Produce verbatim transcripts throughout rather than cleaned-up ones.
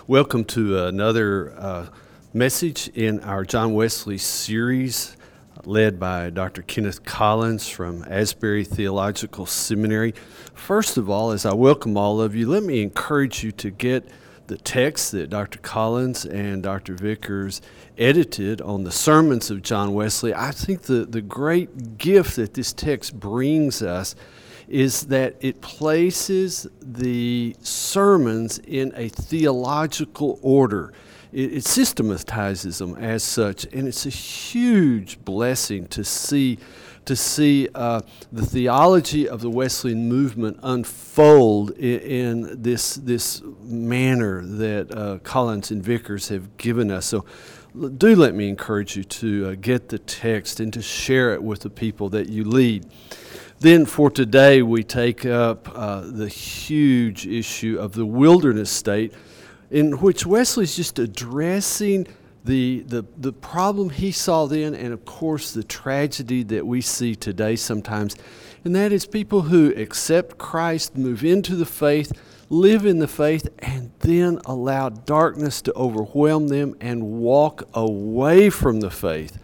Welcome to another uh, message in our John Wesley series, led by Doctor Kenneth Collins from Asbury Theological Seminary. First of all, as I welcome all of you, let me encourage you to get the text that Doctor Collins and Doctor Vickers edited on the sermons of John Wesley. I think the, the great gift that this text brings us is that it places the sermons in a theological order. It, it systematizes them as such, and it's a huge blessing to see to see uh, the theology of the Wesleyan movement unfold in, in this this manner that uh, Collins and Vickers have given us. So do let me encourage you to uh, get the text and to share it with the people that you lead. Then for today, we take up uh, the huge issue of the wilderness state, in which Wesley's just addressing the, the, the problem he saw then, and of course the tragedy that we see today sometimes, and that is people who accept Christ, move into the faith, live in the faith, and then allow darkness to overwhelm them and walk away from the faith.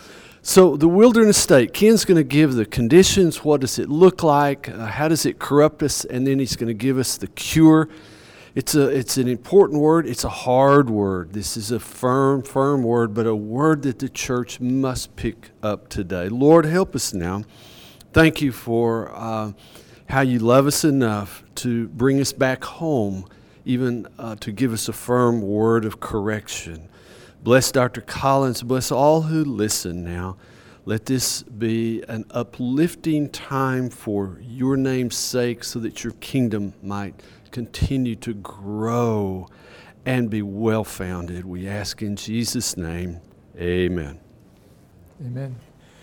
So the wilderness state, Ken's going to give the conditions, what does it look like, uh, how does it corrupt us, and then he's going to give us the cure. It's a it's an important word, it's a hard word. This is a firm, firm word, but a word that the church must pick up today. Lord, help us now. Thank you for uh, how you love us enough to bring us back home, even uh, to give us a firm word of correction. Bless Doctor Collins. Bless all who listen now. Let this be an uplifting time for your name's sake, so that your kingdom might continue to grow and be well-founded. We ask in Jesus' name, amen. Amen.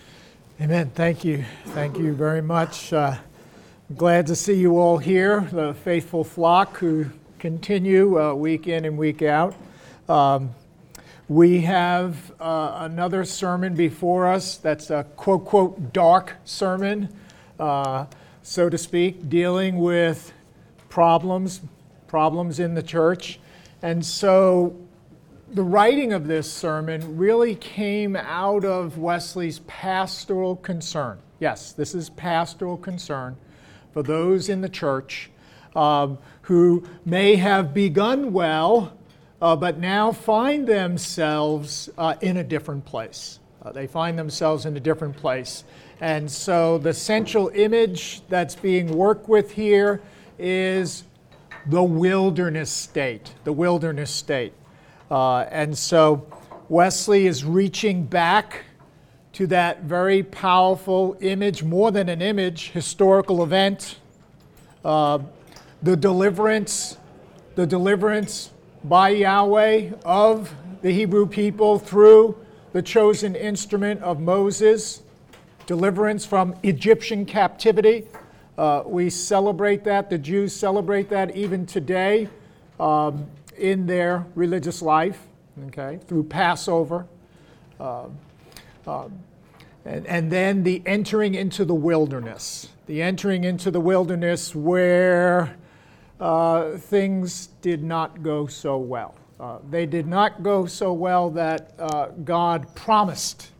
Amen. Thank you. Thank you very much. Uh, glad to see you all here, the faithful flock who continue uh, week in and week out. Um, We have uh, another sermon before us that's a quote, quote, dark sermon, uh, so to speak, dealing with problems, problems in the church. And so the writing of this sermon really came out of Wesley's pastoral concern. Yes, this is pastoral concern for those in the church um, who may have begun well, Uh, but now find themselves uh, in a different place. Uh, they find themselves in a different place. And so the central image that's being worked with here is the wilderness state, the wilderness state. Uh, and so Wesley is reaching back to that very powerful image, more than an image, historical event, uh, the deliverance, the deliverance by Yahweh of the Hebrew people through the chosen instrument of Moses, deliverance from Egyptian captivity. Uh, we celebrate that, the Jews celebrate that even today um, in their religious life, okay, through Passover. Uh, uh, and, and then the entering into the wilderness, the entering into the wilderness where Uh, things did not go so well. Uh, they did not go so well that uh, God promised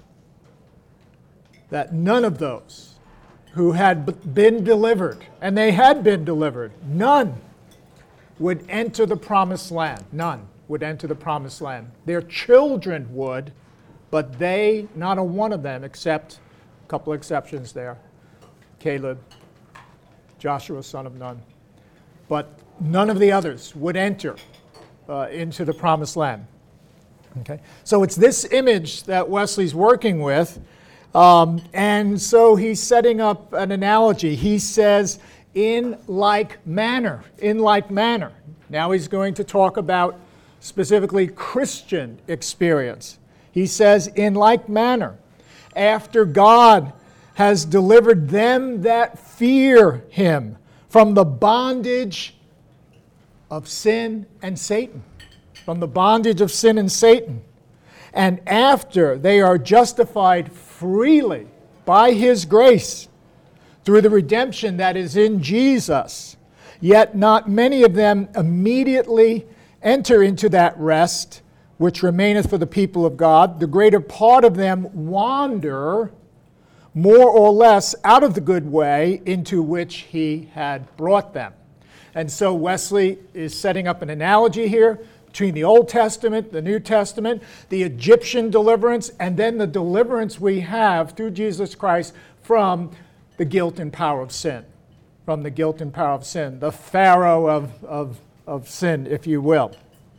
that none of those who had b- been delivered, and they had been delivered, none would enter the promised land. None would enter the promised land. Their children would, but they, not a one of them, except a couple of exceptions there, Caleb, Joshua, son of Nun. But none of the others would enter uh, into the promised land. Okay, so it's this image that Wesley's working with, um, and so he's setting up an analogy. He says, in like manner, in like manner. Now he's going to talk about specifically Christian experience. He says, in like manner, after God has delivered them that fear him from the bondage of sin and Satan, from the bondage of sin and Satan. And after they are justified freely by his grace through the redemption that is in Jesus, yet not many of them immediately enter into that rest which remaineth for the people of God. The greater part of them wander more or less out of the good way into which he had brought them. And so Wesley is setting up an analogy here between the Old Testament, the New Testament, the Egyptian deliverance, and then the deliverance we have through Jesus Christ from the guilt and power of sin. From the guilt and power of sin, the Pharaoh of, of, of sin, if you will.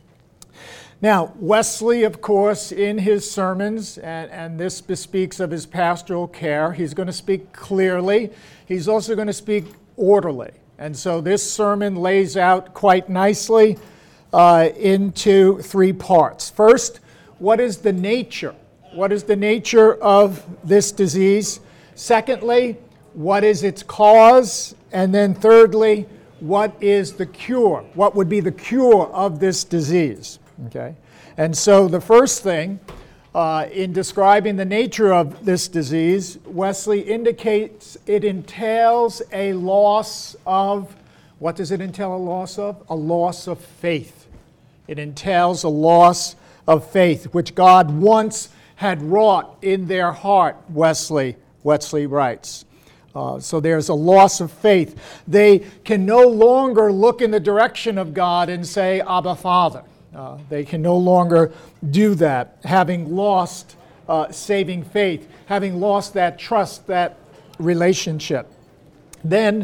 Now, Wesley, of course, in his sermons, and, and this bespeaks of his pastoral care, he's going to speak clearly. He's also going to speak orderly. And so this sermon lays out quite nicely uh, into three parts. First, what is the nature? What is the nature of this disease? Secondly, what is its cause? And then thirdly, what is the cure? What would be the cure of this disease? Okay, and so the first thing uh, in describing the nature of this disease, Wesley indicates it entails a loss of, what does it entail a loss of? A loss of faith. It entails a loss of faith, which God once had wrought in their heart, Wesley, Wesley writes. Uh, so there's a loss of faith. They can no longer look in the direction of God and say, Abba, Father. Uh, they can no longer do that, having lost uh, saving faith, having lost that trust, that relationship. Then,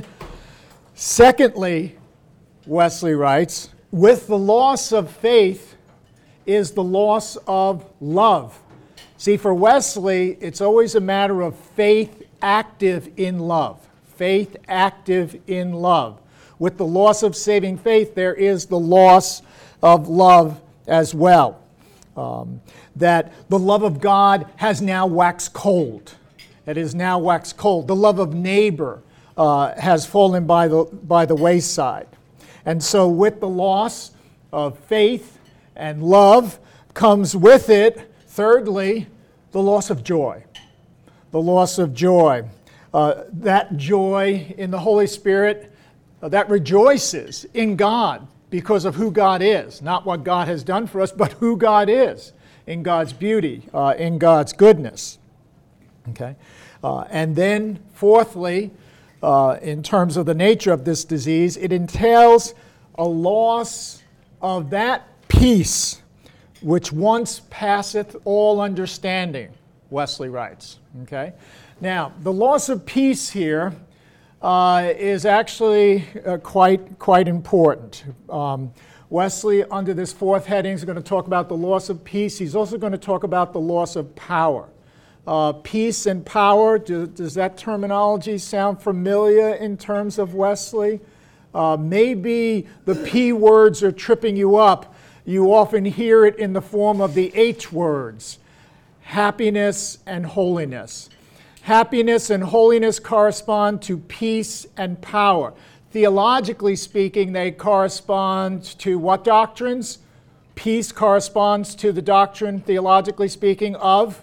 secondly, Wesley writes, with the loss of faith is the loss of love. See, for Wesley, it's always a matter of faith active in love. Faith active in love. With the loss of saving faith, there is the loss of love as well. Um, that the love of God has now waxed cold. It is now waxed cold. The love of neighbor uh, has fallen by the, by the wayside. And so with the loss of faith and love comes with it, thirdly, the loss of joy. The loss of joy. Uh, that joy in the Holy Spirit uh, that rejoices in God because of who God is. Not what God has done for us, but who God is in God's beauty, uh, in God's goodness. Okay, uh, and then fourthly, uh, in terms of the nature of this disease, it entails a loss of that peace which once passeth all understanding, Wesley writes. Okay, now the loss of peace here uh, is actually uh, quite quite important. Um, Wesley, under this fourth heading, is going to talk about the loss of peace. He's also going to talk about the loss of power. Uh, peace and power, do, does that terminology sound familiar in terms of Wesley? Uh, maybe the P words are tripping you up. You often hear it in the form of the H words, happiness and holiness. Happiness and holiness correspond to peace and power. Theologically speaking, they correspond to what doctrines? Peace corresponds to the doctrine, theologically speaking, of?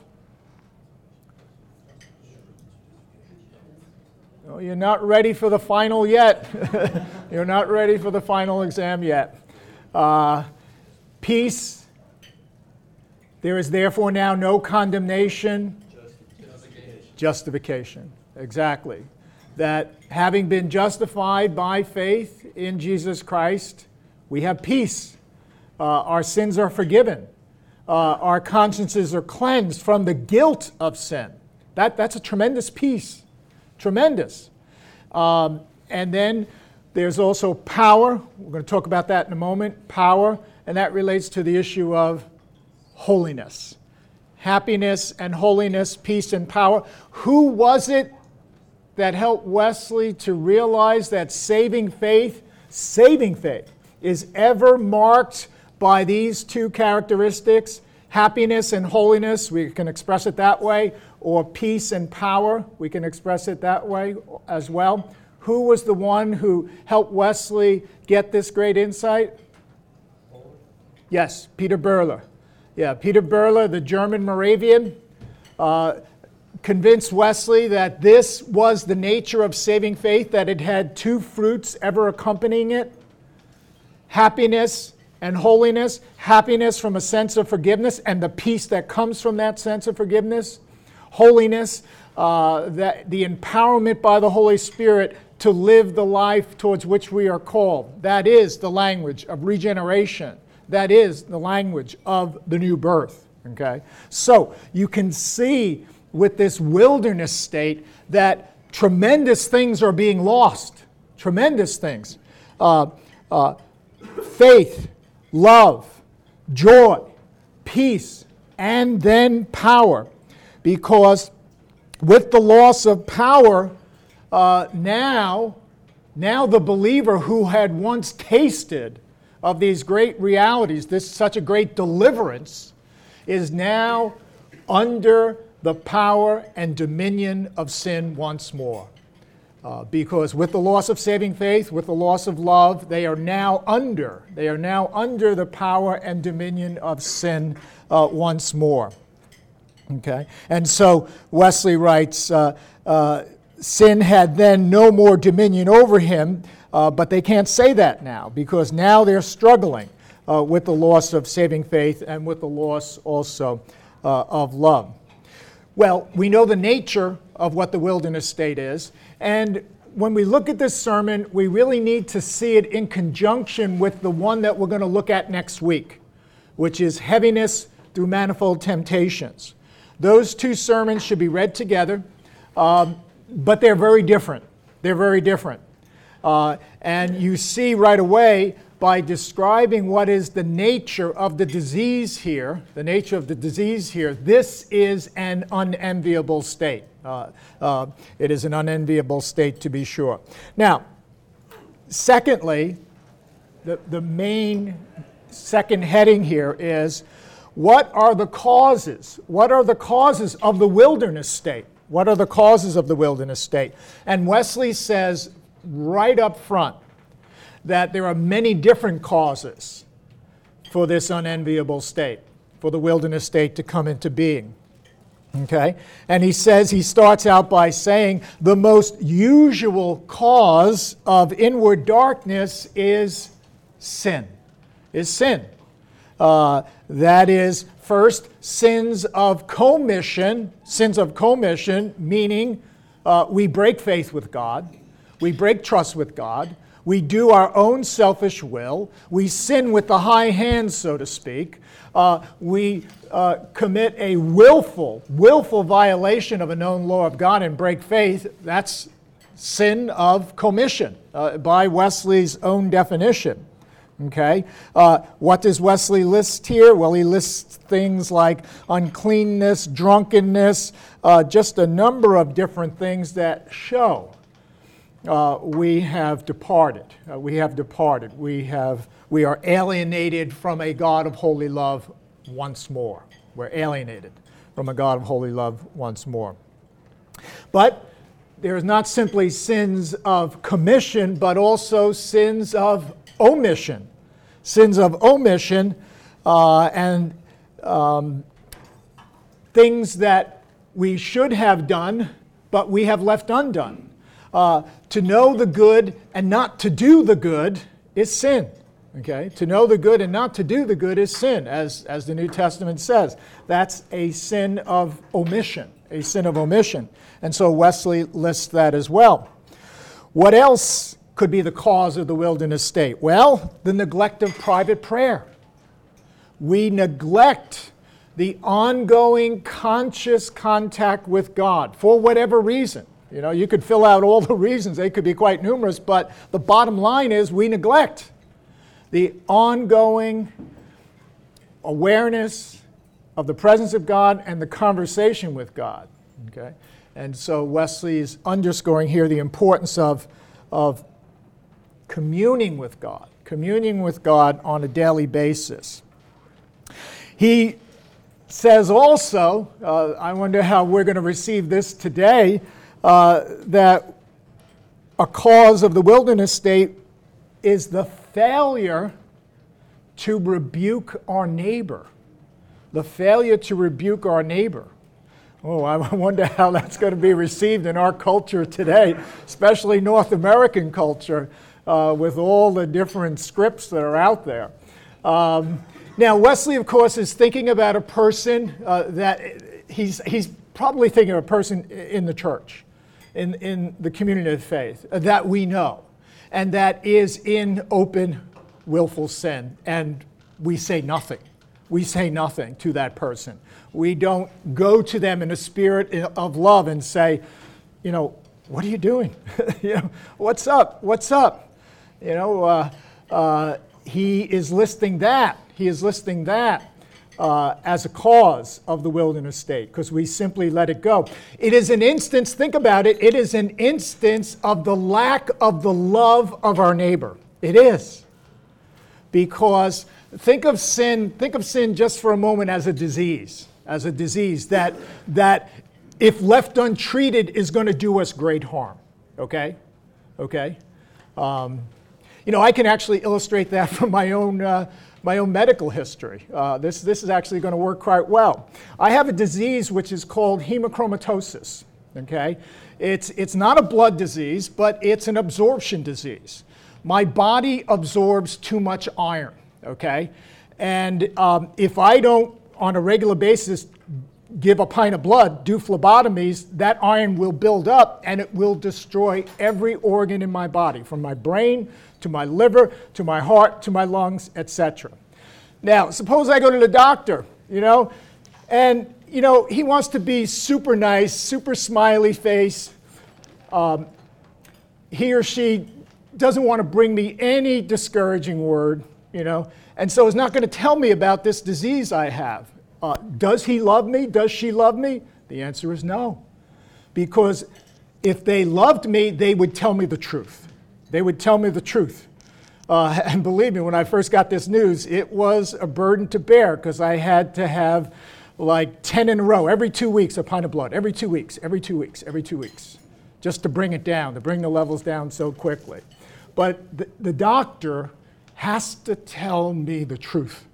Oh, you're not ready for the final yet. You're not ready for the final exam yet. Uh, peace. There is therefore now no condemnation. Justification. Justification. Exactly. That having been justified by faith in Jesus Christ, we have peace. Uh, our sins are forgiven. Uh, our consciences are cleansed from the guilt of sin. That, that's a tremendous peace. Tremendous. Um, and then there's also power. We're going to talk about that in a moment. Power, and that relates to the issue of holiness. Happiness and holiness, peace and power. Who was it that helped Wesley to realize that saving faith, saving faith, is ever marked by these two characteristics? Happiness and holiness, we can express it that way, or peace and power, we can express it that way as well. Who was the one who helped Wesley get this great insight? Yes, Peter Böhler. Yeah, Peter Böhler, the German Moravian, uh, convinced Wesley that this was the nature of saving faith, that it had two fruits ever accompanying it, happiness and holiness, happiness from a sense of forgiveness and the peace that comes from that sense of forgiveness, holiness, uh, that the empowerment by the Holy Spirit to live the life towards which we are called. That is the language of regeneration. That is the language of the new birth. Okay? So you can see with this wilderness state that tremendous things are being lost. Tremendous things. Uh, uh, faith, love, joy, peace, and then power. Because with the loss of power, uh, now, now the believer who had once tasted of these great realities, this such a great deliverance, is now under the power and dominion of sin once more. Uh, because with the loss of saving faith, with the loss of love, they are now under, they are now under the power and dominion of sin uh, once more. Okay? And so Wesley writes, uh, uh, sin had then no more dominion over him, uh, but they can't say that now, because now they're struggling uh, with the loss of saving faith and with the loss also uh, of love. Well, we know the nature of what the wilderness state is, and when we look at this sermon, we really need to see it in conjunction with the one that we're going to look at next week, which is heaviness through manifold temptations. Those two sermons should be read together, um, but they're very different. They're very different. Uh, and you see right away by describing what is the nature of the disease here, the nature of the disease here, this is an unenviable state. Uh, uh, it is an unenviable state to be sure. Now, secondly, the, the main second heading here is, what are the causes? What are the causes of the wilderness state? What are the causes of the wilderness state? And Wesley says right up front that there are many different causes for this unenviable state, for the wilderness state to come into being. Okay? And he says, he starts out by saying the most usual cause of inward darkness is sin. Is sin. Uh, that is, first, sins of commission. Sins of commission, meaning uh, we break faith with God. We break trust with God. We do our own selfish will. We sin with the high hand, so to speak. Uh, we uh, commit a willful, willful violation of a known law of God and break faith. That's sin of commission uh, by Wesley's own definition. Okay? Uh, what does Wesley list here? Well, he lists things like uncleanness, drunkenness, uh, just a number of different things that show Uh, we have departed. Uh, we have departed. We have. We are alienated from a God of holy love once more. We're alienated from a God of holy love once more. But there is not simply sins of commission, but also sins of omission. Sins of omission uh, and um, things that we should have done, but we have left undone. Uh, to know the good and not to do the good is sin. Okay? To know the good and not to do the good is sin, as, as the New Testament says. That's a sin of omission, a sin of omission. And so Wesley lists that as well. What else could be the cause of the wilderness state? Well, the neglect of private prayer. We neglect the ongoing conscious contact with God for whatever reason. You know, you could fill out all the reasons. They could be quite numerous, but the bottom line is we neglect the ongoing awareness of the presence of God and the conversation with God. Okay? And so Wesley is underscoring here the importance of, of communing with God, communing with God on a daily basis. He says also, uh, I wonder how we're going to receive this today, Uh, that a cause of the wilderness state is the failure to rebuke our neighbor. The failure to rebuke our neighbor. Oh, I wonder how that's going to be received in our culture today, especially North American culture, uh, with all the different scripts that are out there. Um, now, Wesley, of course, is thinking about a person uh, that he's, he's probably thinking of a person in the church, in, in the community of faith, uh, that we know, and that is in open, willful sin. And we say nothing. We say nothing to that person. We don't go to them in a spirit of love and say, you know, what are you doing? you know, what's up? What's up? You know, uh, uh, he is listing that. He is listing that uh, as a cause of the wilderness state because we simply let it go. It is an instance, think about it, it is an instance of the lack of the love of our neighbor. It is. Because think of sin, think of sin just for a moment as a disease, as a disease that, that if left untreated is going to do us great harm. Okay? Okay? Um, you know, I can actually illustrate that from my own uh, my own medical history. Uh, this, this is actually going to work quite well. I have a disease which is called hemochromatosis, okay? It's, it's not a blood disease, but it's an absorption disease. My body absorbs too much iron, okay? And um, if I don't, on a regular basis, give a pint of blood, do phlebotomies, that iron will build up and it will destroy every organ in my body, from my brain to my liver, to my heart, to my lungs, et cetera. Now, suppose I go to the doctor, you know, and, you know, he wants to be super nice, super smiley face. Um, he or she doesn't want to bring me any discouraging word, you know, and so is not going to tell me about this disease I have. Uh, does he love me? Does she love me? The answer is no. Because if they loved me, they would tell me the truth. They would tell me the truth. Uh, and believe me, when I first got this news, it was a burden to bear because I had to have like ten in a row, every two weeks, a pint of blood, every two weeks, every two weeks, every two weeks, just to bring it down, to bring the levels down so quickly. But the, the doctor has to tell me the truth,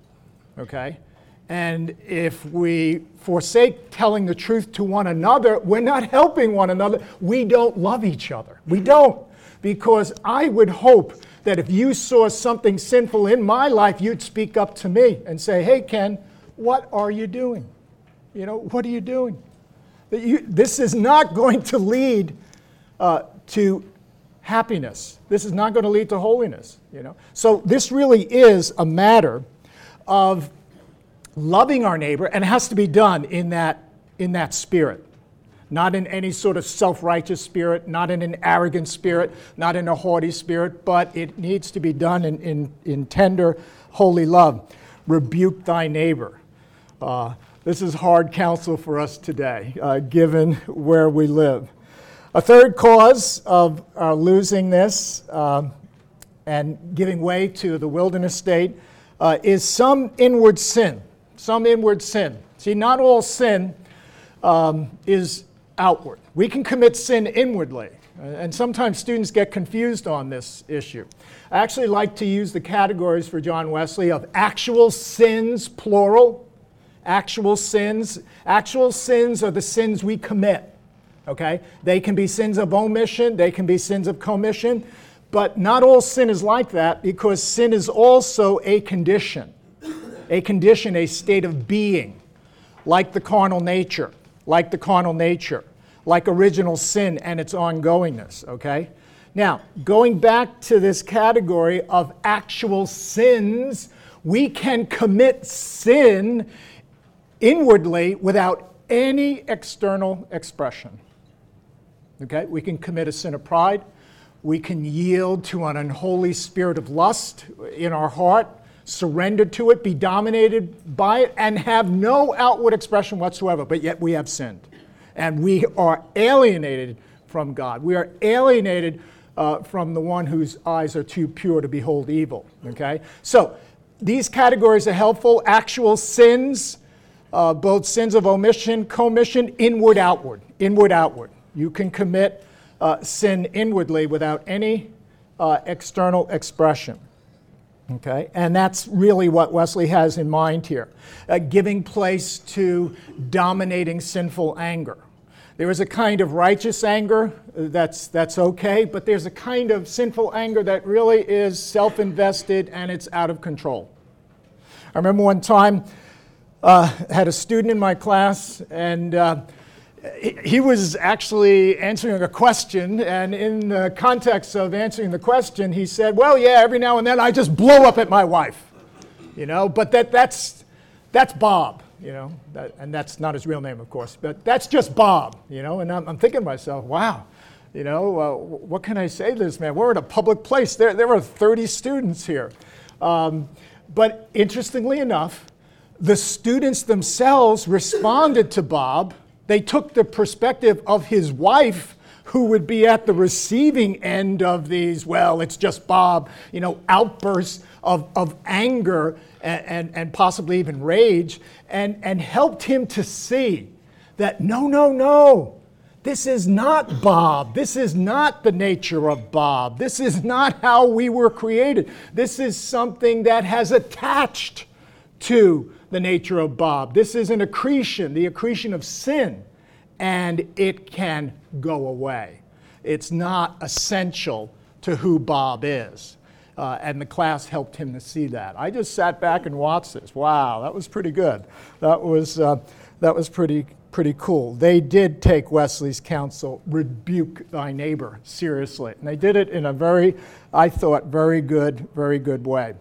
okay? And if we forsake telling the truth to one another, we're not helping one another. We don't love each other. We don't. Because I would hope that if you saw something sinful in my life, you'd speak up to me and say, hey, Ken, what are you doing? You know, what are you doing? You, this is not going to lead uh, to happiness. This is not going to lead to holiness. You know, so this really is a matter of loving our neighbor, and it has to be done in that, in that spirit. Not in any sort of self-righteous spirit, not in an arrogant spirit, not in a haughty spirit, but it needs to be done in, in, in tender, holy love. Rebuke thy neighbor. Uh, this is hard counsel for us today, uh, given where we live. A third cause of uh, losing this uh, and giving way to the wilderness state uh, is some inward sin. Some inward sin. See, not all sin um, is outward. We can commit sin inwardly, and sometimes students get confused on this issue. I actually like to use the categories for John Wesley of actual sins, plural, actual sins. Actual sins are the sins we commit, okay? They can be sins of omission, they can be sins of commission, but not all sin is like that because sin is also a condition, a condition, a state of being, like the carnal nature. like the carnal nature, like original sin and its ongoingness, okay? Now, going back to this category of actual sins, we can commit sin inwardly without any external expression, okay? We can commit a sin of pride. We can yield to an unholy spirit of lust in our heart, surrender to it, be dominated by it, and have no outward expression whatsoever, but yet we have sinned. And we are alienated from God. We are alienated uh, from the one whose eyes are too pure to behold evil, okay? So these categories are helpful. Actual sins, uh, both sins of omission, commission, inward, outward, inward, outward. You can commit uh, sin inwardly without any uh, external expression. Okay, and that's really what Wesley has in mind here, uh, giving place to dominating sinful anger. There is a kind of righteous anger that's, that's okay, but there's a kind of sinful anger that really is self-invested and it's out of control. I remember one time uh, had a student in my class, and uh, he, he was actually answering a question, and in the context of answering the question, he said, well, yeah, every now and then I just blow up at my wife, you know, but that, that's, that's Bob. You know, that, and that's not his real name, of course, but that's just Bob, you know, and I'm, I'm thinking to myself, wow, you know, uh, what can I say to this man? We're in a public place. There, there are thirty students here. Um, but interestingly enough, the students themselves responded to Bob. They took the perspective of his wife, who would be at the receiving end of these, well, it's just Bob, you know, outbursts of, of anger and, and, and possibly even rage, and, and helped him to see that no, no, no, this is not Bob. This is not the nature of Bob. This is not how we were created. This is something that has attached to the nature of Bob. This is an accretion, the accretion of sin, and it can go away. It's not essential to who Bob is. Uh, and the class helped him to see that. I just sat back and watched this. Wow, that was pretty good. That was, uh, that was pretty, pretty cool. They did take Wesley's counsel, rebuke thy neighbor, seriously. And they did it in a very, I thought, very good, very good way.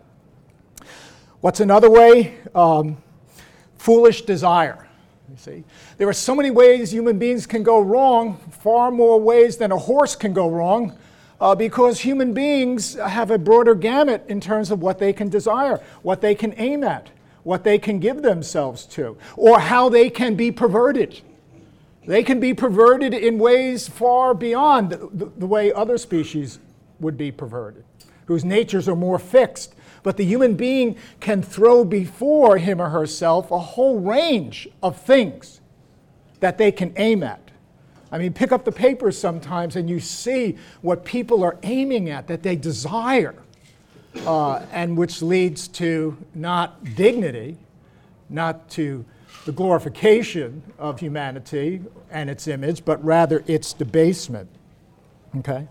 What's another way? Um, foolish desire. You see, there are so many ways human beings can go wrong, far more ways than a horse can go wrong, uh, because human beings have a broader gamut in terms of what they can desire, what they can aim at, what they can give themselves to, or how they can be perverted. They can be perverted in ways far beyond the, the, the way other species would be perverted, whose natures are more fixed. But the human being can throw before him or herself a whole range of things that they can aim at. I mean, pick up the papers sometimes and you see what people are aiming at, that they desire, uh, and which leads to not dignity, not to the glorification of humanity and its image, but rather its debasement. Okay?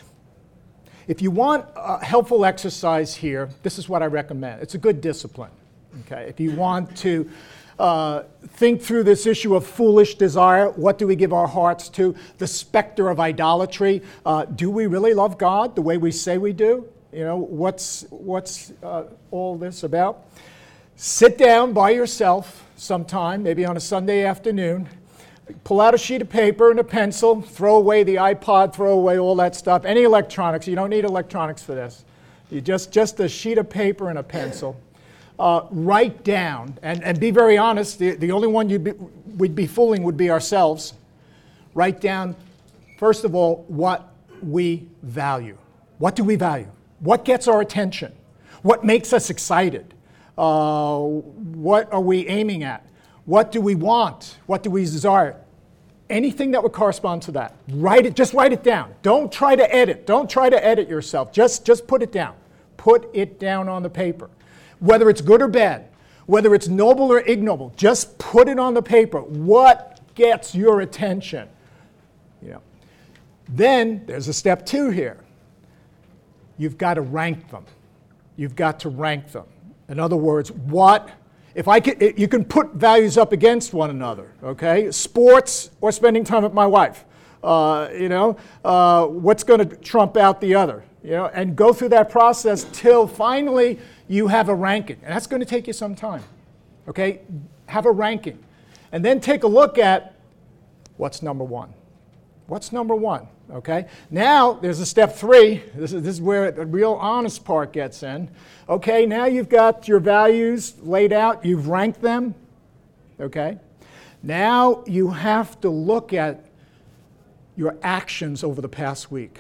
If you want a helpful exercise here, this is what I recommend. It's a good discipline. Okay? If you want to uh, think through this issue of foolish desire, what do we give our hearts to? The specter of idolatry. Uh, do we really love God the way we say we do? You know, what's, what's uh, all this about? Sit down by yourself sometime, maybe on a Sunday afternoon. Pull out a sheet of paper and a pencil, throw away the iPod, throw away all that stuff, any electronics. You don't need electronics for this. You just, just a sheet of paper and a pencil. Uh, write down, and, and be very honest, the, the only one you'd be, we'd be fooling would be ourselves. Write down, first of all, what we value. What do we value? What gets our attention? What makes us excited? Uh, what are we aiming at? What do we want? What do we desire? Anything that would correspond to that. Write it, just write it down. Don't try to edit. Don't try to edit yourself. Just, just put it down. Put it down on the paper. Whether it's good or bad, whether it's noble or ignoble, just put it on the paper. What gets your attention? You know. Then there's a step two here. You've got to rank them. You've got to rank them. In other words, what, if I could, you can put values up against one another, okay? Sports or spending time with my wife, uh, you know, uh, what's going to trump out the other, you know, and go through that process till finally you have a ranking. And that's going to take you some time, okay? Have a ranking. And then take a look at what's number one. What's number one? Okay, now there's a step three. This is, this is where the real honest part gets in. Okay, now you've got your values laid out. You've ranked them. Okay, now you have to look at your actions over the past week.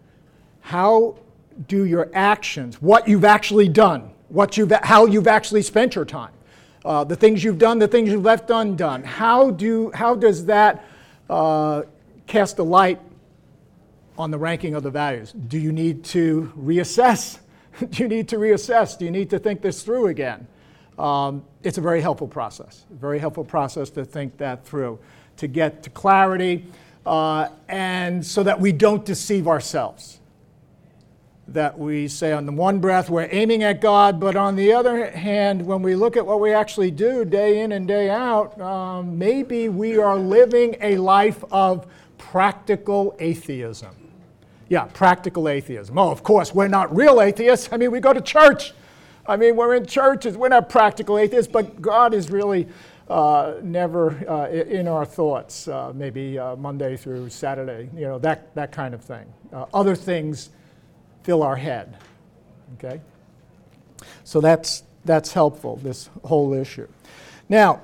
How do your actions, what you've actually done, what you've, how you've actually spent your time, uh, the things you've done, the things you've left undone, how, do, how does that uh, cast a light on the ranking of the values? Do you need to reassess? Do you need to reassess? Do you need to think this through again? Um, it's a very helpful process, a very helpful process to think that through, to get to clarity, uh, and so that we don't deceive ourselves. that we say on the one breath we're aiming at God, but on the other hand, when we look at what we actually do day in and day out, um, maybe we are living a life of practical atheism. Yeah, practical atheism. Oh, of course, we're not real atheists. I mean, we go to church. I mean, we're in churches. We're not practical atheists, but God is really uh, never uh, in our thoughts, uh, maybe uh, Monday through Saturday, you know, that, that kind of thing. Uh, other things fill our head, okay? So that's, that's helpful, this whole issue. Now,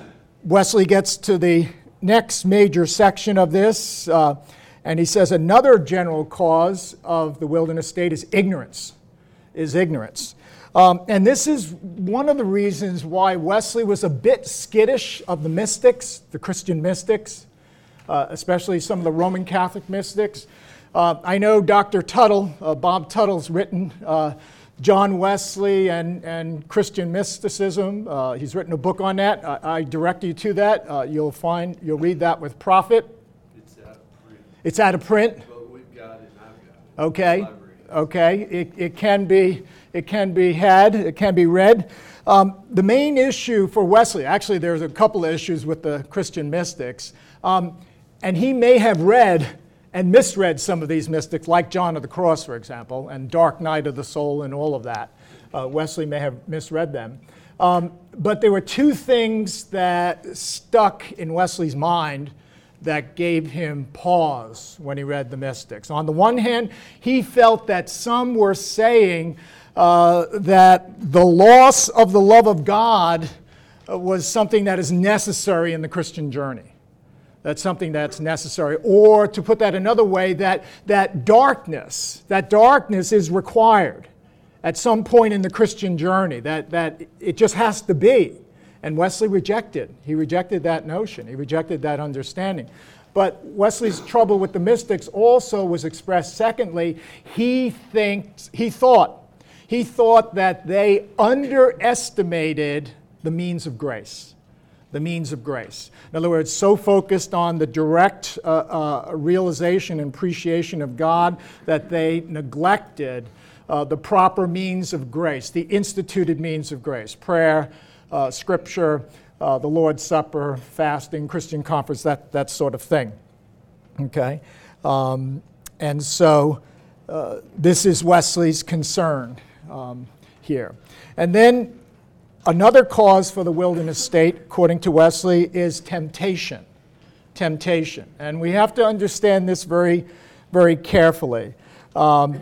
Wesley gets to the next major section of this, uh, and he says another general cause of the wilderness state is ignorance, is ignorance. Um, and this is one of the reasons why Wesley was a bit skittish of the mystics, the Christian mystics, uh, especially some of the Roman Catholic mystics. Uh, I know Doctor Tuttle, uh, Bob Tuttle's written uh, John Wesley and, and Christian mysticism. Uh, he's written a book on that. I, I direct you to that. Uh, you'll find, you'll read that with profit. It's out of print. It's out of print? But we've got it and I've got it. Okay, okay. It, it can be, it can be had, it can be read. Um, the main issue for Wesley, actually there's a couple of issues with the Christian mystics, um, and he may have read and misread some of these mystics, like John of the Cross, for example, and Dark Night of the Soul and all of that. Uh, Wesley may have misread them. Um, but there were two things that stuck in Wesley's mind that gave him pause when he read the mystics. On the one hand, he felt that some were saying uh, that the loss of the love of God uh, was something that is necessary in the Christian journey. That's something that's necessary. Or to put that another way, that, that darkness, that darkness is required at some point in the Christian journey, that, that it just has to be. And Wesley rejected. He rejected that notion. He rejected that understanding. But Wesley's trouble with the mystics also was expressed, secondly, he thinks, he thought, he thought that they underestimated the means of grace. The means of grace. In other words, so focused on the direct uh, uh, realization and appreciation of God that they neglected uh, the proper means of grace, the instituted means of grace, prayer, uh, scripture, uh, the Lord's Supper, fasting, Christian conference, that, that sort of thing. Okay? Um, and so uh, this is Wesley's concern um, here. And then another cause for the wilderness state, according to Wesley, is temptation. Temptation. And we have to understand this very, very carefully. Um,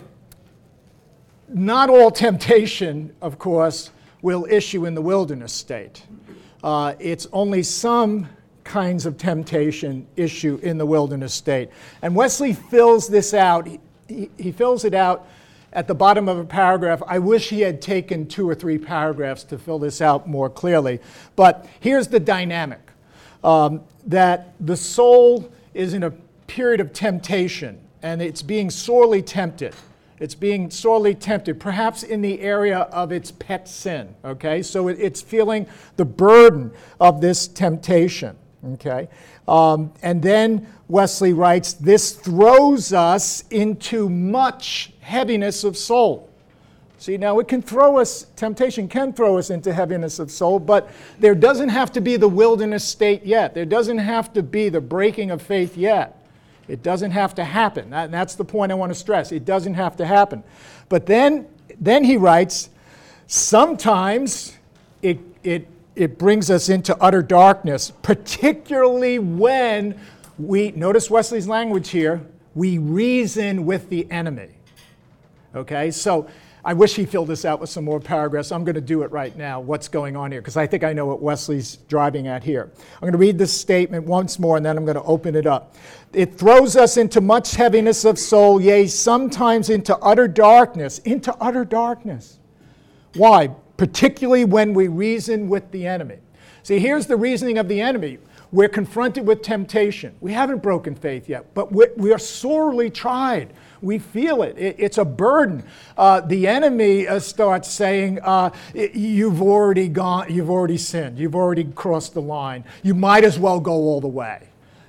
not all temptation, of course, will issue in the wilderness state. Uh, it's only some kinds of temptation issue in the wilderness state. And Wesley fills this out. He, he, he fills it out at the bottom of a paragraph. I wish he had taken two or three paragraphs to fill this out more clearly. But here's the dynamic, um, that the soul is in a period of temptation, and it's being sorely tempted. It's being sorely tempted, perhaps in the area of its pet sin, okay? So it, it's feeling the burden of this temptation, okay? Um, and then Wesley writes, this throws us into much heaviness of soul. See, now it can throw us, temptation can throw us into heaviness of soul, but there doesn't have to be the wilderness state yet. There doesn't have to be the breaking of faith yet. It doesn't have to happen. That, that's the point I want to stress. It doesn't have to happen. But then, then he writes, sometimes it, it, it brings us into utter darkness, particularly when we, notice Wesley's language here, we reason with the enemy. Okay, so I wish he filled this out with some more paragraphs. I'm going to do it right now, what's going on here, because I think I know what Wesley's driving at here. I'm going to read this statement once more, and then I'm going to open it up. It throws us into much heaviness of soul, yea, sometimes into utter darkness, into utter darkness. Why? Particularly when we reason with the enemy. See, here's the reasoning of the enemy. We're confronted with temptation. We haven't broken faith yet, but we're, we are sorely tried. We feel it. it it's a burden. Uh, the enemy uh, starts saying, uh, you've already gone, you've already sinned. You've already crossed the line. You might as well go all the way.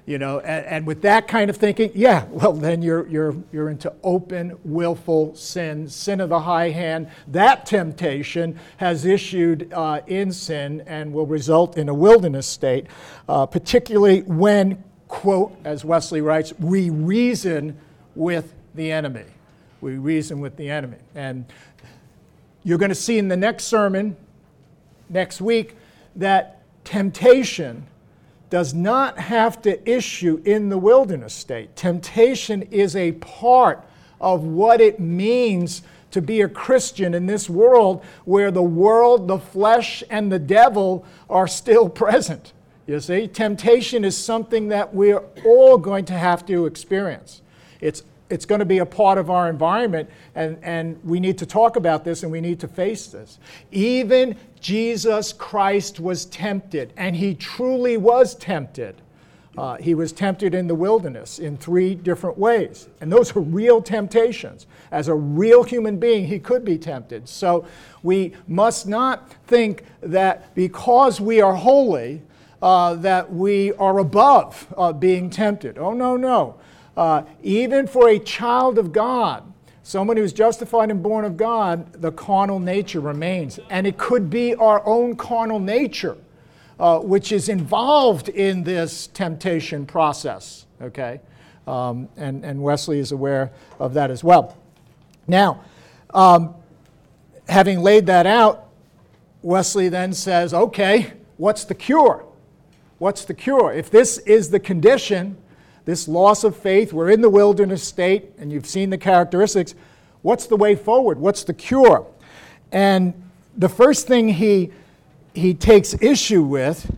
You know, and, and with that kind of thinking, yeah, well, then you're you're you're into open, willful sin, sin of the high hand. That temptation has issued uh, in sin and will result in a wilderness state, uh, particularly when, quote, as Wesley writes, we reason with the enemy. We reason with the enemy. And you're going to see in the next sermon next week that temptation does not have to issue in the wilderness state. Temptation is a part of what it means to be a Christian in this world where the world, the flesh, and the devil are still present. You see, temptation is something that we're all going to have to experience. It's It's going to be a part of our environment, and, and we need to talk about this and we need to face this. Even Jesus Christ was tempted, and he truly was tempted. Uh, he was tempted in the wilderness in three different ways, and those are real temptations. As a real human being, he could be tempted. So we must not think that because we are holy, uh, that we are above uh, being tempted. Oh, no, no. Uh, even for a child of God, someone who's justified and born of God, the carnal nature remains. And it could be our own carnal nature, uh, which is involved in this temptation process, okay? Um, and, and Wesley is aware of that as well. Now, um, having laid that out, Wesley then says, okay, what's the cure? What's the cure? If this is the condition, this loss of faith, we're in the wilderness state, and you've seen the characteristics. What's the way forward? What's the cure? And the first thing he, he takes issue with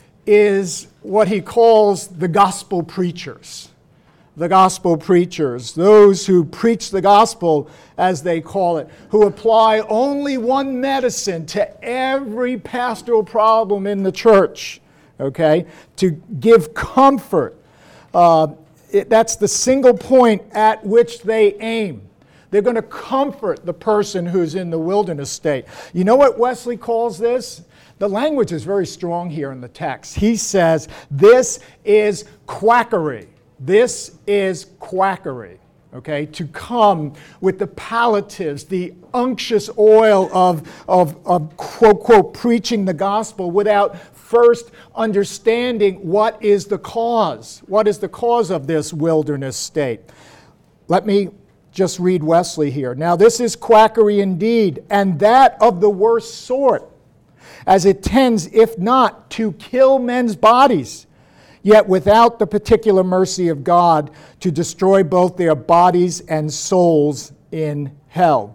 is what he calls the gospel preachers. The gospel preachers, those who preach the gospel, as they call it, who apply only one medicine to every pastoral problem in the church, okay, to give comfort. Uh, it, that's the single point at which they aim. They're going to comfort the person who's in the wilderness state. You know what Wesley calls this? The language is very strong here in the text. He says, this is quackery. This is quackery. Okay, to come with the palliatives, the unctuous oil of, of, of quote, quote, preaching the gospel without first understanding what is the cause. What is the cause of this wilderness state? Let me just read Wesley here. Now, this is quackery indeed, and that of the worst sort, as it tends, if not, to kill men's bodies, yet without the particular mercy of God, to destroy both their bodies and souls in hell.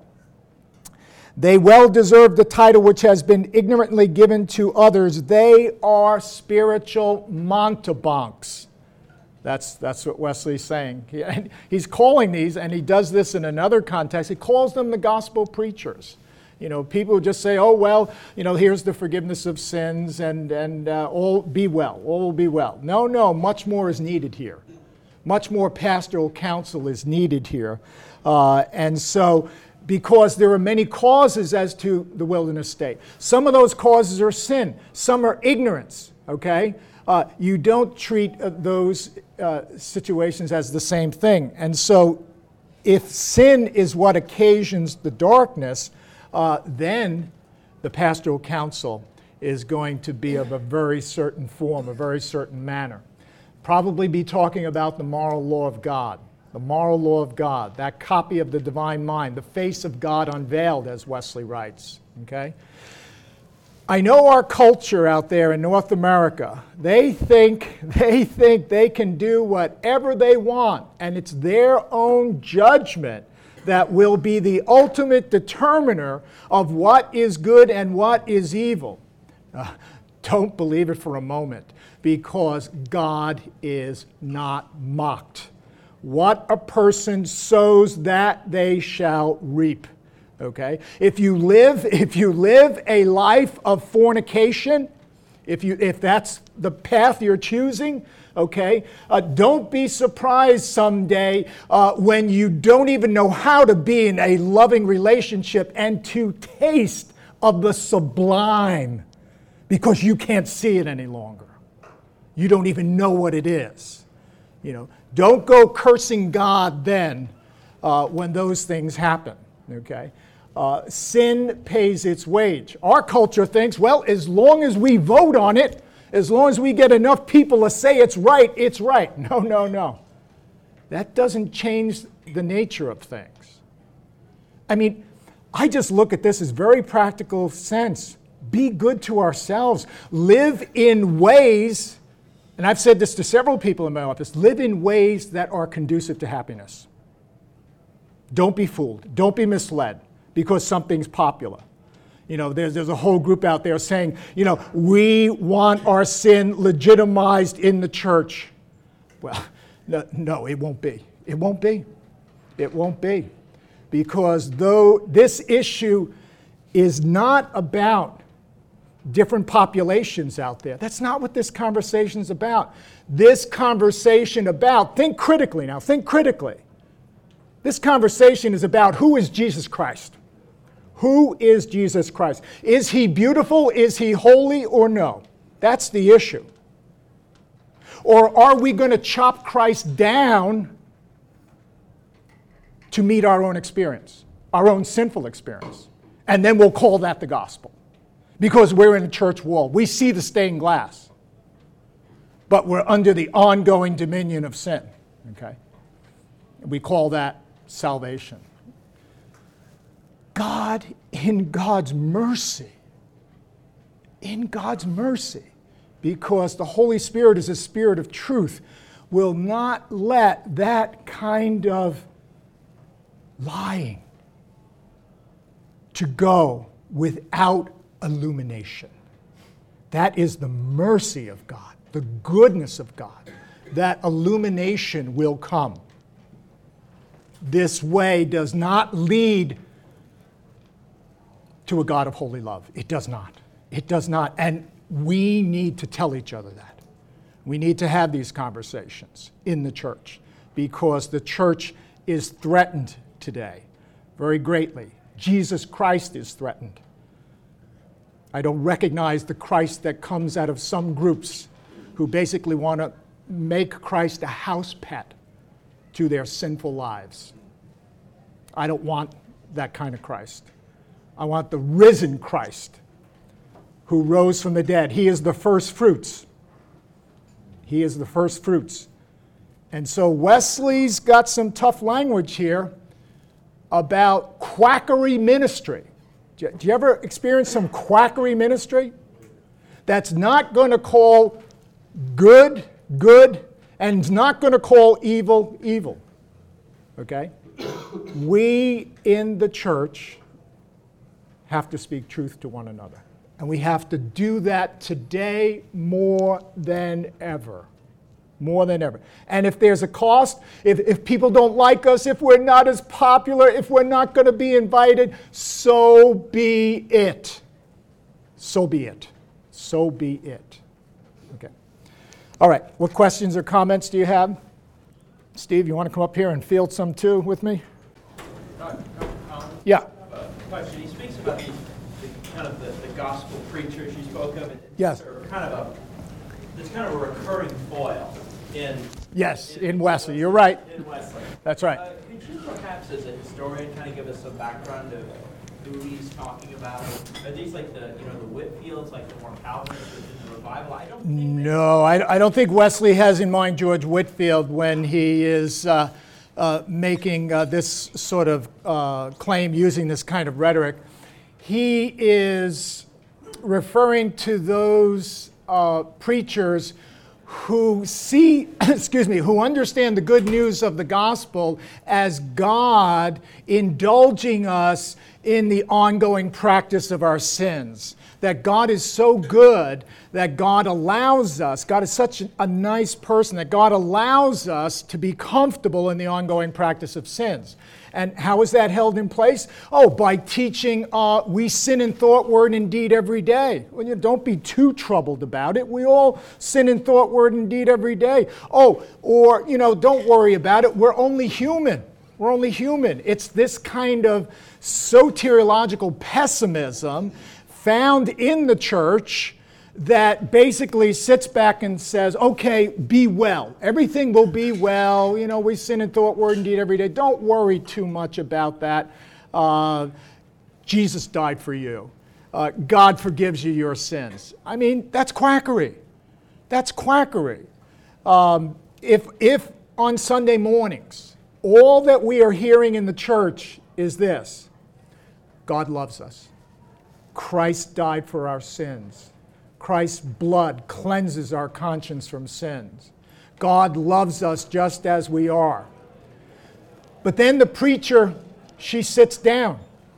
They well deserve the title which has been ignorantly given to others. They are spiritual mountebanks. That's, that's what Wesley's saying. He, he's calling these, and he does this in another context, he calls them the gospel preachers. You know, people who just say, oh, well, you know, here's the forgiveness of sins, and, and uh, all be well, all will be well. No, no, much more is needed here. Much more pastoral counsel is needed here. Uh, and so, because there are many causes as to the wilderness state. Some of those causes are sin. Some are ignorance, okay? Uh, you don't treat uh, those uh, situations as the same thing. And so if sin is what occasions the darkness, uh, then the pastoral counsel is going to be of a very certain form, a very certain manner. Probably be talking about the moral law of God. The moral law of God, that copy of the divine mind, the face of God unveiled, as Wesley writes, okay? I know our culture out there in North America, they think, they think they can do whatever they want, and it's their own judgment that will be the ultimate determiner of what is good and what is evil. Uh, don't believe it for a moment, because God is not mocked. What a person sows, that they shall reap. Okay? If you live, if you live a life of fornication, if you if that's the path you're choosing, okay, uh, don't be surprised someday uh, when you don't even know how to be in a loving relationship and to taste of the sublime, because you can't see it any longer. You don't even know what it is. You know, don't go cursing God then uh, when those things happen, okay? Uh, sin pays its wage. Our culture thinks, well, as long as we vote on it, as long as we get enough people to say it's right, it's right. No, no, no. That doesn't change the nature of things. I mean, I just look at this as very practical sense. Be good to ourselves. Live in ways, and I've said this to several people in my office, live in ways that are conducive to happiness. Don't be fooled. Don't be misled because something's popular. You know, there's, there's a whole group out there saying, you know, we want our sin legitimized in the church. Well, no, no, it won't be. It won't be. It won't be. Because though this issue is not about different populations out there, that's not what this conversation is about. This conversation about, think critically now, think critically. This conversation is about who is Jesus Christ? Who is Jesus Christ? Is he beautiful? Is he holy or no? That's the issue. Or are we going to chop Christ down to meet our own experience, our own sinful experience? And then we'll call that the gospel. Because we're in a church wall. We see the stained glass. But we're under the ongoing dominion of sin. Okay? We call that salvation. God, in God's mercy, in God's mercy, because the Holy Spirit is a spirit of truth, will not let that kind of lying to go without illumination. That is the mercy of God, the goodness of God. That illumination will come. This way does not lead to a God of holy love. It does not. It does not. And we need to tell each other that. We need to have these conversations in the church because the church is threatened today very greatly. Jesus Christ is threatened. I don't recognize the Christ that comes out of some groups who basically want to make Christ a house pet to their sinful lives. I don't want that kind of Christ. I want the risen Christ who rose from the dead. He is the first fruits. He is the first fruits. And so Wesley's got some tough language here about quackery ministry. Do you ever experience some quackery ministry? That's not going to call good, good, and is not going to call evil, evil. Okay? We in the church have to speak truth to one another. And we have to do that today more than ever. More than ever. And if there's a cost, if, if people don't like us, if we're not as popular, if we're not going to be invited, so be it. So be it. So be it. Okay. All right. What questions or comments do you have? Steve, you want to come up here and field some too with me? Doctor Collins? Yeah. Question. He speaks about these, the, kind of the, the gospel preachers you spoke of. Yes. Are kind of a, there's kind of a recurring foil in. Yes, in, in Wesley. You're right. In Wesley. That's right. Uh, could you perhaps, as a historian, kind of give us some background of who he's talking about? Are these like the, you know, the Whitfields, like the more Calvinists within the revival? I don't think. No, I, I don't think Wesley has in mind George Whitfield when he is uh, uh, making uh, this sort of uh, claim using this kind of rhetoric. He is referring to those uh, preachers who see, excuse me, who understand the good news of the gospel as God indulging us in the ongoing practice of our sins. That God is so good that God allows us, God is such a nice person, that God allows us to be comfortable in the ongoing practice of sins. And how is that held in place? Oh, by teaching uh, we sin in thought, word, and deed every day. Well, you know, don't be too troubled about it. We all sin in thought, word, and deed every day. Oh, or, you know, don't worry about it. We're only human. We're only human. It's this kind of soteriological pessimism found in the church that basically sits back and says, okay, be well. Everything will be well. You know, we sin in thought, word, and deed every day. Don't worry too much about that. Uh, Jesus died for you. Uh, God forgives you your sins. I mean, that's quackery. That's quackery. Um, if, if on Sunday mornings, all that we are hearing in the church is this: God loves us. Christ died for our sins. Christ's blood cleanses our conscience from sins. God loves us just as we are. But then the preacher, she sits down.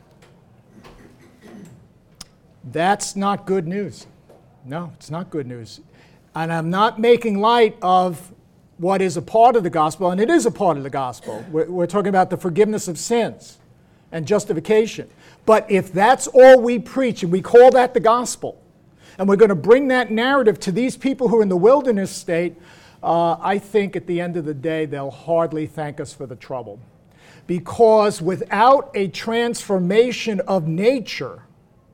That's not good news. No, it's not good news. And I'm not making light of what is a part of the gospel, and it is a part of the gospel. We're, we're talking about the forgiveness of sins and justification. But if that's all we preach, and we call that the gospel, and we're going to bring that narrative to these people who are in the wilderness state, uh, I think at the end of the day, they'll hardly thank us for the trouble. Because without a transformation of nature,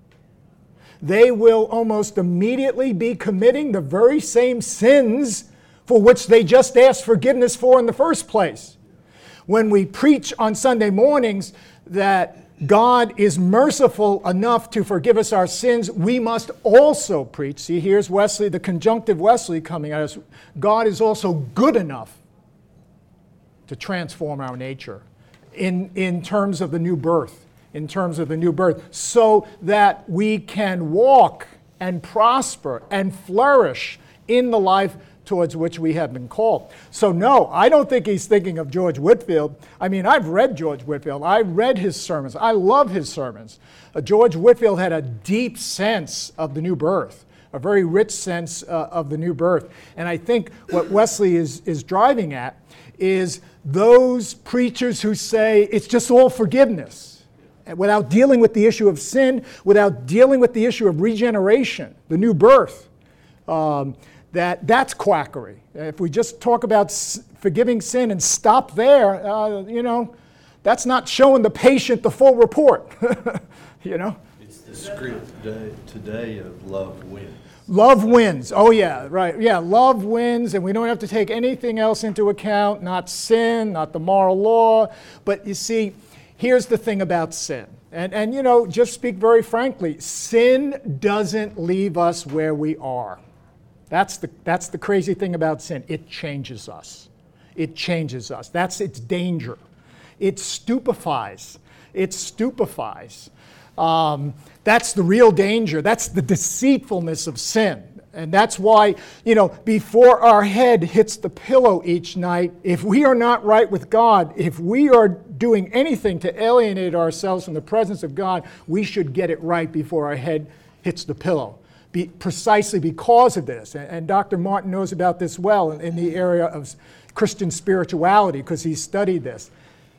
they will almost immediately be committing the very same sins for which they just asked forgiveness for in the first place. When we preach on Sunday mornings that God is merciful enough to forgive us our sins, we must also preach. See, here's Wesley, the conjunctive Wesley coming at us. God is also good enough to transform our nature in, in terms of the new birth, in terms of the new birth, so that we can walk and prosper and flourish in the life towards which we have been called. So no, I don't think he's thinking of George Whitefield. I mean, I've read George Whitefield. I read his sermons. I love his sermons. Uh, George Whitefield had a deep sense of the new birth, a very rich sense uh, of the new birth. And I think what Wesley is, is driving at is those preachers who say it's just all forgiveness, without dealing with the issue of sin, without dealing with the issue of regeneration, the new birth. Um, that that's quackery. If we just talk about s- forgiving sin and stop there, uh, you know, that's not showing the patient the full report. You know? It's the script today, today of love wins. Love wins. Oh, yeah, right. Yeah, love wins, and we don't have to take anything else into account, not sin, not the moral law. But you see, here's the thing about sin. And, and you know, just speak very frankly, sin doesn't leave us where we are. That's the, that's the crazy thing about sin. It changes us. It changes us. That's its danger. It stupefies. It stupefies. Um, that's the real danger. That's the deceitfulness of sin. And that's why, you know, before our head hits the pillow each night, if we are not right with God, if we are doing anything to alienate ourselves from the presence of God, we should get it right before our head hits the pillow. Be, precisely because of this. And, and Doctor Martin knows about this well in, in the area of Christian spirituality because he studied this.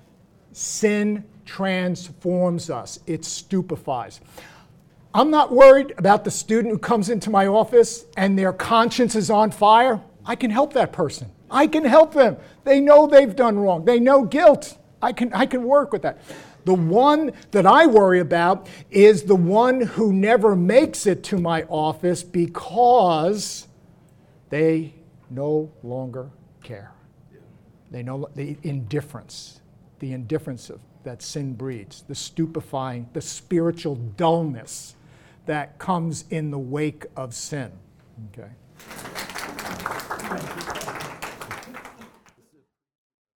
Sin transforms us. It stupefies. I'm not worried about the student who comes into my office and their conscience is on fire. I can help that person. I can help them. They know they've done wrong. They know guilt. I can, I can work with that. The one that I worry about is the one who never makes it to my office because they no longer care. They know the indifference, the indifference of, that sin breeds, the stupefying, the spiritual dullness that comes in the wake of sin. Okay.